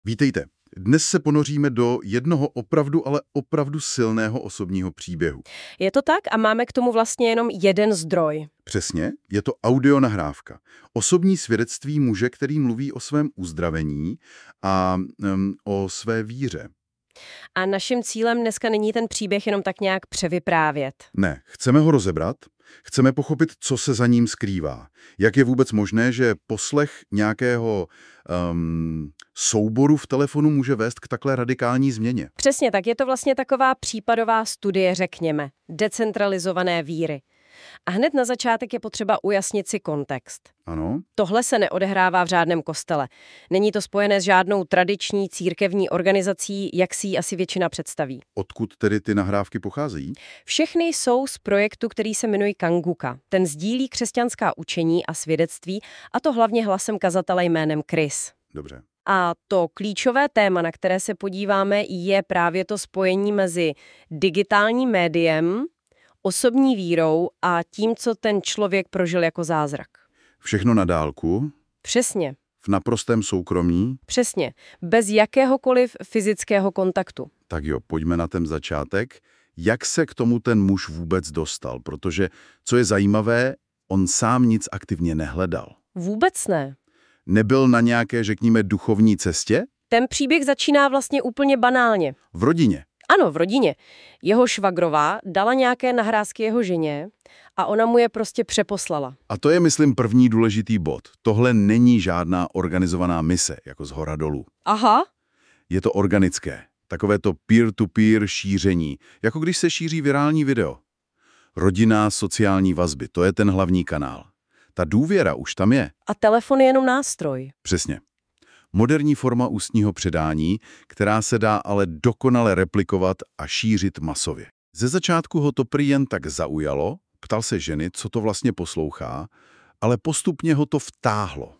Vítejte. Dnes se ponoříme do jednoho opravdu, ale opravdu silného osobního příběhu. Je to tak a máme k tomu vlastně jenom jeden zdroj. Přesně, je to audionahrávka. Osobní svědectví muže, který mluví o svém uzdravení a o své víře. A naším cílem dneska není ten příběh jenom tak nějak převyprávět. Ne, chceme ho rozebrat, chceme pochopit, co se za ním skrývá. Jak je vůbec možné, že poslech nějakého souboru v telefonu může vést k takhle radikální změně. Přesně tak, je to vlastně taková případová studie, řekněme, decentralizované víry. A hned na začátek je potřeba ujasnit si kontext. Ano, Tohle se neodehrává v žádném kostele. Není to spojené s žádnou tradiční církevní organizací, jak si ji asi většina představí. odkud tedy ty nahrávky pocházejí? Všechny jsou z projektu, který se jmenuje Kanguka. Ten sdílí křesťanská učení a svědectví, a to hlavně hlasem kazatele jménem Chris. Dobře. A to klíčové téma, na které se podíváme, je právě to spojení mezi digitálním médiem, osobní vírou a tím, co ten člověk prožil jako zázrak. Všechno na dálku, Přesně, v naprostém soukromí. přesně. Bez jakéhokoliv fyzického kontaktu. Tak jo, pojďme na ten začátek. Jak se k tomu ten muž vůbec dostal? Protože, co je zajímavé, on sám nic aktivně nehledal. Vůbec ne. Nebyl na nějaké, řekněme, duchovní cestě? Ten příběh začíná vlastně úplně banálně. V rodině. Ano, v rodině. Jeho švagrová dala nějaké nahrázky jeho ženě a ona mu je prostě přeposlala. A to je, myslím, první důležitý bod. Tohle není žádná organizovaná mise, jako z hora dolů. Aha. Je to organické. Takové to peer-to-peer šíření, jako když se šíří virální video. Rodinná sociální vazby, to je ten hlavní kanál. Ta důvěra už tam je. A telefon je jenom nástroj. Přesně. Moderní forma ústního předání, která se dá ale dokonale replikovat a šířit masově. Ze začátku ho to prý jen tak zaujalo, ptal se ženy, co to vlastně poslouchá, ale postupně ho to vtáhlo.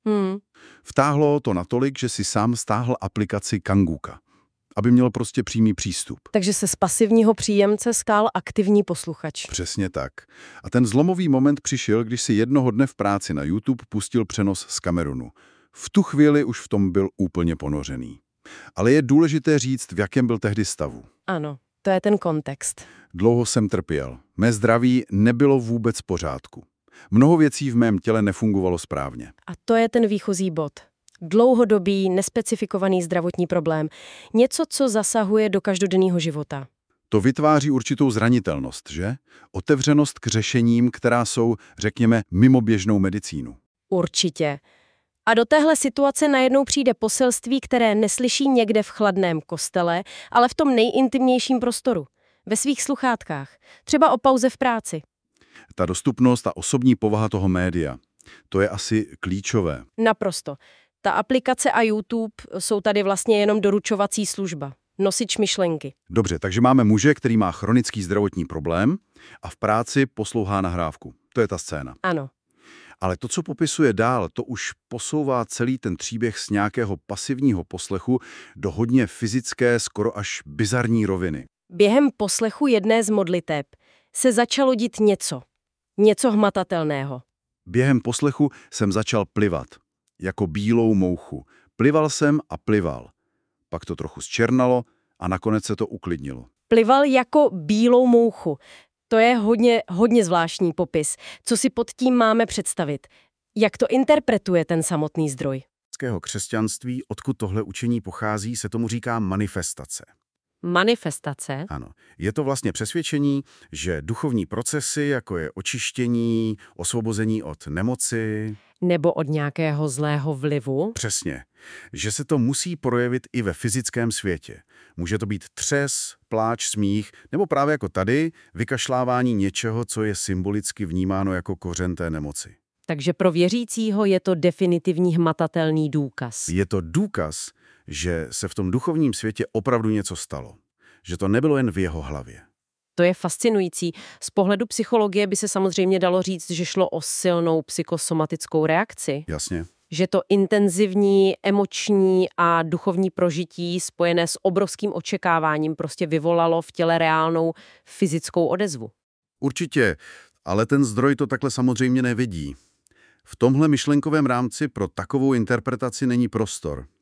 Vtáhlo ho to natolik, že si sám stáhl aplikaci Kanguka, aby měl prostě přímý přístup. Takže se z pasivního příjemce stál aktivní posluchač. Přesně tak. A ten zlomový moment přišel, když si jednoho dne v práci na YouTube pustil přenos z Kamerunu. V tu chvíli už v tom byl úplně ponořený. Ale je důležité říct, v jakém byl tehdy stavu. Ano, to je ten kontext. Dlouho jsem trpěl. Mé zdraví nebylo vůbec v pořádku. Mnoho věcí v mém těle nefungovalo správně. A to je ten výchozí bod. Dlouhodobý, nespecifikovaný zdravotní problém. Něco, co zasahuje do každodenního života. To vytváří určitou zranitelnost, že? Otevřenost k řešením, která jsou, řekněme, mimo běžnou medicínu. Určitě. A do téhle situace najednou přijde poselství, které neslyší někde v chladném kostele, ale v tom nejintimnějším prostoru. Ve svých sluchátkách. Třeba o pauze v práci. Ta dostupnost a osobní povaha toho média, to je asi klíčové. Naprosto. Ta aplikace a YouTube jsou tady vlastně jenom doručovací služba. Nosič myšlenky. Dobře, takže máme muže, který má chronický zdravotní problém a v práci poslouchá nahrávku. To je ta scéna. Ano. Ale to, co popisuje dál, to už posouvá celý ten příběh z nějakého pasivního poslechu do hodně fyzické, skoro až bizarní roviny. Během poslechu jedné z modliteb se začalo dít něco. Něco hmatatelného. Během poslechu jsem začal plivat, jako bílou mouchu. Plival jsem a plival. Pak to trochu zčernalo a nakonec se to uklidnilo. Plival jako bílou mouchu. To je hodně zvláštní popis. Co si pod tím máme představit? Jak to interpretuje ten samotný zdroj? Křesťanství, odkud tohle učení pochází, se tomu říká manifestace. Manifestace? Ano, je to vlastně přesvědčení, že duchovní procesy, jako je očištění, osvobození od nemoci, Nebo od nějakého zlého vlivu? přesně, že se to musí projevit i ve fyzickém světě. Může to být třes, pláč, smích, nebo právě jako tady, vykašlávání něčeho, co je symbolicky vnímáno jako kořen té nemoci. Takže pro věřícího je to definitivní hmatatelný důkaz. Je to důkaz, že se v tom duchovním světě opravdu něco stalo. Že to nebylo jen v jeho hlavě. To je fascinující. Z pohledu psychologie by se samozřejmě dalo říct, že šlo o silnou psychosomatickou reakci. Jasně. Že to intenzivní, emoční a duchovní prožití spojené s obrovským očekáváním prostě vyvolalo v těle reálnou fyzickou odezvu. Určitě, ale ten zdroj to takhle samozřejmě nevidí. V tomhle myšlenkovém rámci pro takovou interpretaci není prostor.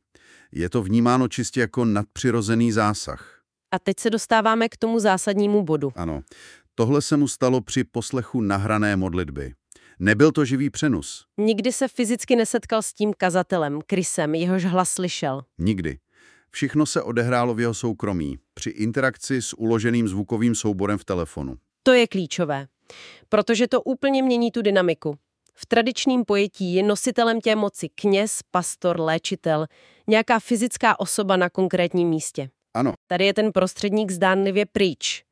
Je to vnímáno čistě jako nadpřirozený zásah. A teď se dostáváme k tomu zásadnímu bodu. Ano, tohle se mu stalo při poslechu nahrané modlitby. Nebyl to živý přenos. Nikdy se fyzicky nesetkal s tím kazatelem, Chrisem, jehož hlas slyšel. Nikdy. Všechno se odehrálo v jeho soukromí, při interakci s uloženým zvukovým souborem v telefonu. To je klíčové, protože to úplně mění tu dynamiku. V tradičním pojetí je nositelem té moci kněz, pastor, léčitel, nějaká fyzická osoba na konkrétním místě. Ano, Tady je ten prostředník zdánlivě pryč.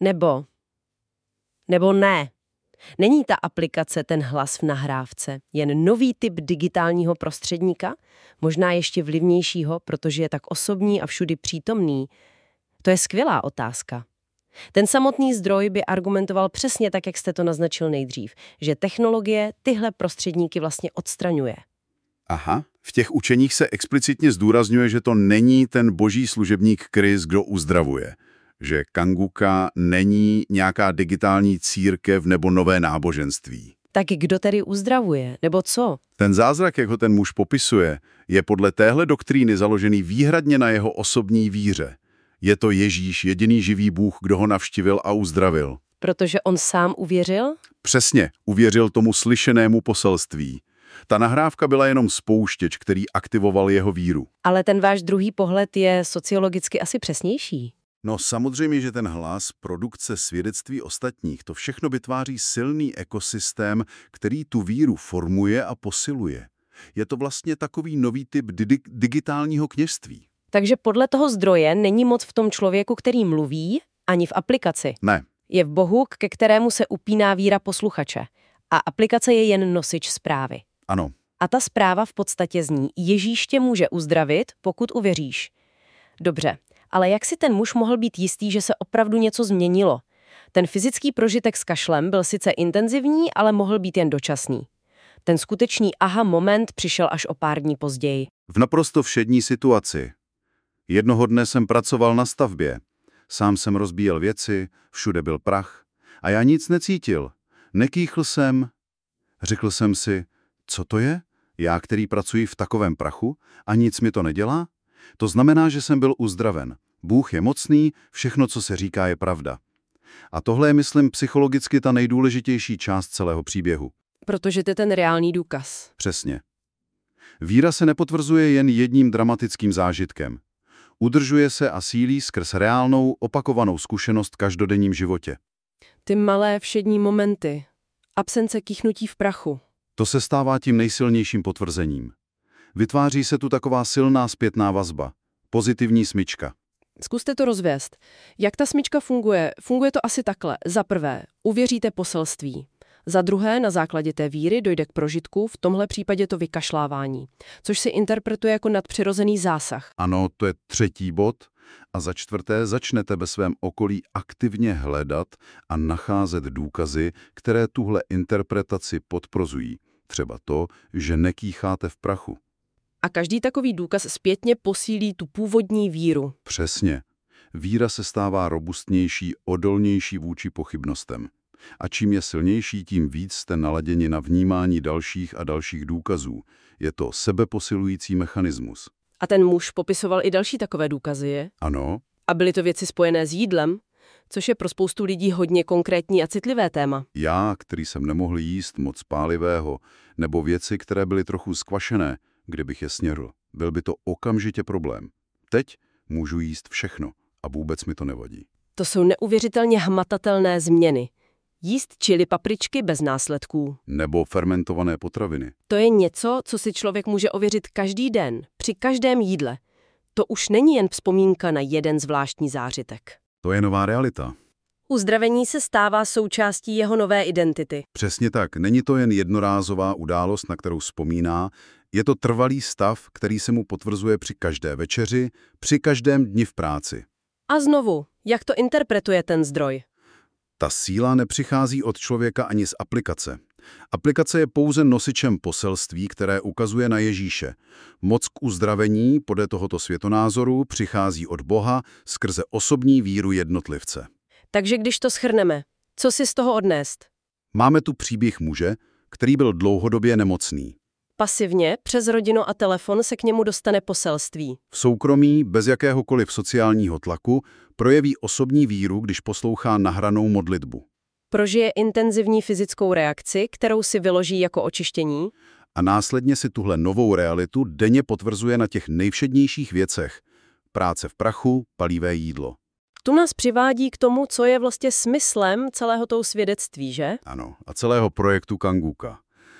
Nebo ne. Není ta aplikace ten hlas v nahrávce jen nový typ digitálního prostředníka, možná ještě vlivnějšího, protože je tak osobní a všudy přítomný? To je skvělá otázka. Ten samotný zdroj by argumentoval přesně tak, jak jste to naznačil nejdřív, že technologie tyhle prostředníky vlastně odstraňuje. aha. V těch učeních se explicitně zdůrazňuje, že to není ten boží služebník Chris, kdo uzdravuje. Že Kanguka není nějaká digitální církev nebo nové náboženství. Tak kdo tedy uzdravuje? Nebo co? Ten zázrak, jak ho ten muž popisuje, je podle téhle doktríny založený výhradně na jeho osobní víře. Je to Ježíš, jediný živý Bůh, kdo ho navštívil a uzdravil. Protože on sám uvěřil? Přesně, uvěřil tomu slyšenému poselství. Ta nahrávka byla jenom spouštěč, který aktivoval jeho víru. Ale ten váš druhý pohled je sociologicky asi přesnější. No samozřejmě, že ten hlas, produkce, svědectví ostatních, to všechno vytváří silný ekosystém, který tu víru formuje a posiluje. Je to vlastně takový nový typ digitálního kněžství. Takže podle toho zdroje není moc v tom člověku, který mluví, ani v aplikaci. Ne, Je v Bohu, ke kterému se upíná víra posluchače. A aplikace je jen nosič zprávy. ano. A ta zpráva v podstatě zní: Ježíš tě může uzdravit, pokud uvěříš. Dobře, ale jak si ten muž mohl být jistý, že se opravdu něco změnilo? Ten fyzický prožitek s kašlem byl sice intenzivní, ale mohl být jen dočasný. Ten skutečný aha moment přišel až o pár dní později. V naprosto všední situaci. Jednoho dne jsem pracoval na stavbě. Sám jsem rozbíjel věci, všude byl prach. A já nic necítil. Nekýchl jsem. Řekl jsem si, co to je? Já, který pracuji v takovém prachu a nic mi to nedělá? To znamená, že jsem byl uzdraven. Bůh je mocný, všechno, co se říká, je pravda. A tohle je, myslím, psychologicky ta nejdůležitější část celého příběhu. Protože to je ten reálný důkaz. Přesně. Víra se nepotvrzuje jen jedním dramatickým zážitkem. Udržuje se a sílí skrz reálnou, opakovanou zkušenost v každodenním životě. Ty malé všední momenty. Absence kýchnutí v prachu. To se stává tím nejsilnějším potvrzením. Vytváří se tu taková silná zpětná vazba, pozitivní smyčka. Zkuste to rozvést. Jak ta smyčka funguje? Funguje to asi takhle. Za prvé, uvěříte poselství. Za druhé, na základě té víry dojde k prožitku, v tomhle případě to vykašlávání, což se interpretuje jako nadpřirozený zásah. Ano, to je třetí bod. A za čtvrté, začnete ve svém okolí aktivně hledat a nacházet důkazy, které tuhle interpretaci podprozují. Třeba to, že nekýcháte v prachu. A každý takový důkaz zpětně posílí tu původní víru. Přesně. Víra se stává robustnější, odolnější vůči pochybnostem. A čím je silnější, tím víc jste naladěni na vnímání dalších a dalších důkazů. Je to sebeposilující mechanismus. A ten muž popisoval i další takové důkazy, je? Ano, A byly to věci spojené s jídlem, což je pro spoustu lidí hodně konkrétní a citlivé téma. já, který jsem nemohl jíst moc pálivého, nebo věci, které byly trochu skvašené, kdybych je snědl. Byl by to okamžitě problém. Teď můžu jíst všechno a vůbec mi to nevadí. To jsou neuvěřitelně hmatatelné změny. Jíst chili papričky bez následků. Nebo fermentované potraviny. To je něco, co si člověk může ověřit každý den, při každém jídle. To už není jen vzpomínka na jeden zvláštní zážitek. To je nová realita. Uzdravení se stává součástí jeho nové identity. Přesně tak. Není to jen jednorázová událost, na kterou vzpomíná. Je to trvalý stav, který se mu potvrzuje při každé večeři, při každém dni v práci. A znovu, jak to interpretuje ten zdroj? Ta síla nepřichází od člověka ani z aplikace. Aplikace je pouze nosičem poselství, které ukazuje na Ježíše. Moc k uzdravení podle tohoto světonázoru přichází od Boha skrze osobní víru jednotlivce. Takže když to shrneme, co si z toho odnést? Máme tu příběh muže, který byl dlouhodobě nemocný. pasivně, přes rodinu a telefon se k němu dostane poselství. V soukromí, bez jakéhokoliv sociálního tlaku, projeví osobní víru, když poslouchá nahranou modlitbu. Prožije intenzivní fyzickou reakci, kterou si vyloží jako očištění. A následně si tuhle novou realitu denně potvrzuje na těch nejvšednějších věcech. Práce v prachu, palivé jídlo. Tu nás přivádí k tomu, co je vlastně smyslem celého toho svědectví, že? Ano, a celého projektu Kanguka.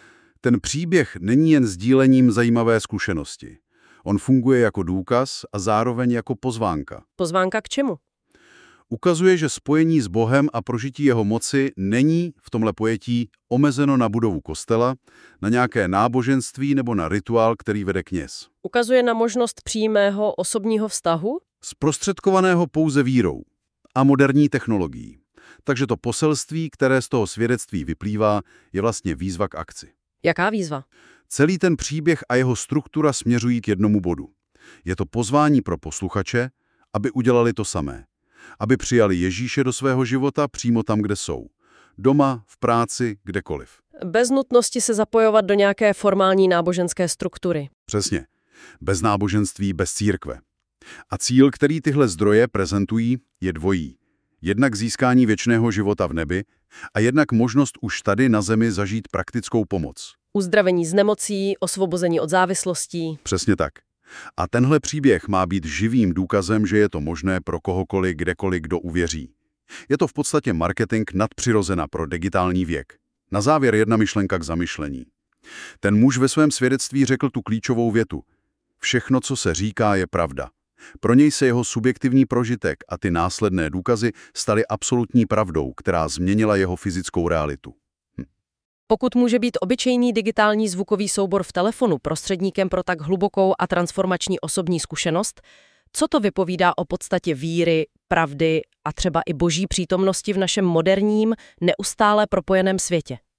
Ten příběh není jen sdílením zajímavé zkušenosti. On funguje jako důkaz a zároveň jako pozvánka. Pozvánka k čemu? Ukazuje, že spojení s Bohem a prožití jeho moci není v tomhle pojetí omezeno na budovu kostela, na nějaké náboženství nebo na rituál, který vede kněz. Ukazuje na možnost přímého osobního vztahu? Zprostředkovaného pouze vírou a moderní technologií. Takže to poselství, které z toho svědectví vyplývá, je vlastně výzva k akci. Jaká výzva? Celý ten příběh a jeho struktura směřují k jednomu bodu. Je to pozvání pro posluchače, aby udělali to samé. Aby přijali Ježíše do svého života přímo tam, kde jsou. Doma, v práci, kdekoliv. Bez nutnosti se zapojovat do nějaké formální náboženské struktury. Přesně. Bez náboženství, bez církve. A cíl, který tyhle zdroje prezentují, je dvojí. Jednak získání věčného života v nebi a jednak možnost už tady na zemi zažít praktickou pomoc. Uzdravení z nemocí, osvobození od závislostí. Přesně tak. A tenhle příběh má být živým důkazem, že je to možné pro kohokoliv, kdekoliv, kdo uvěří. Je to v podstatě marketing nadpřirozena pro digitální věk. Na závěr jedna myšlenka k zamyšlení. Ten muž ve svém svědectví řekl tu klíčovou větu. Všechno, co se říká, je pravda. Pro něj se jeho subjektivní prožitek a ty následné důkazy staly absolutní pravdou, která změnila jeho fyzickou realitu. Pokud může být obyčejný digitální zvukový soubor v telefonu prostředníkem pro tak hlubokou a transformační osobní zkušenost, co to vypovídá o podstatě víry, pravdy a třeba i boží přítomnosti v našem moderním, neustále propojeném světě?